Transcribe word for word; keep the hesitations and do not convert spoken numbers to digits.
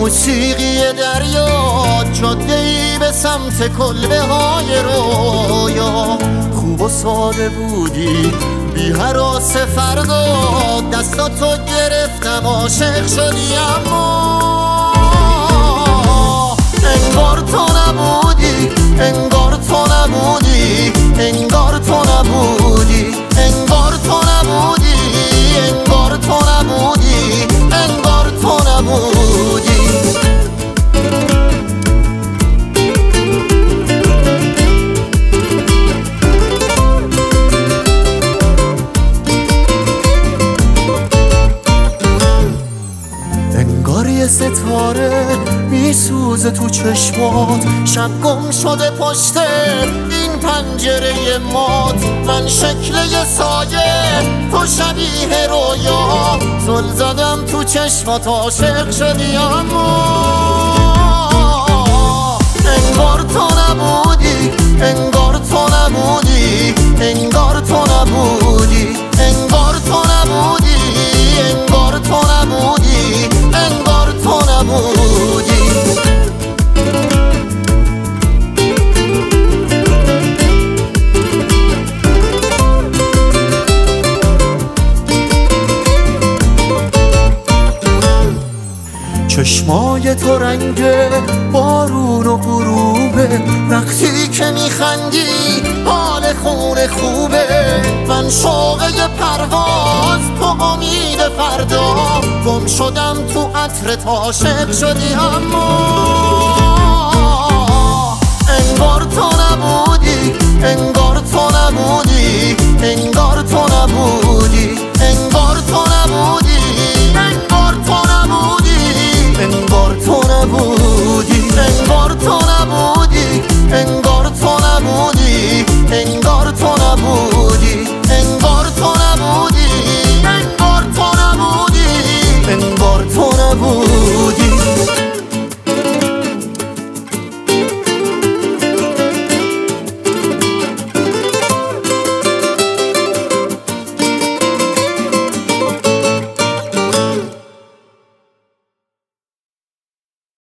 موسیقی دریا، جاده‌ای به سمت کلبه های رویا. خوب و ساده بودی بی هراس فردا، دستاتو گرفتم عاشق شدی اما انگار تو نبودی، انگار تو نبودی، انگار تو نبودی، انگار تو نبودی، انگار تو نبودی، انگار تو نبودی. انگار یه ستاره میسوزه تو چشمات، شب گم شده پشت این پنجره مات. من شکل یه سایه، تو شبیه رویا، زل زدم تو چشمات عاشق شدی اما انگار تو نبودی، انگار تو نبودی، انگار تو نبودی، انگار تو نبودی، انگار تو نبودی، انگار تو نبودی. چشمای تو رنگ بارون و غروبه، وقتی که میخندی حال خونه خوبه. من شوقه پرواز، تو امید فردا، گم شدم تو عطرت عاشق شدی اما انگار تو نبودی، انگار تو نبودی،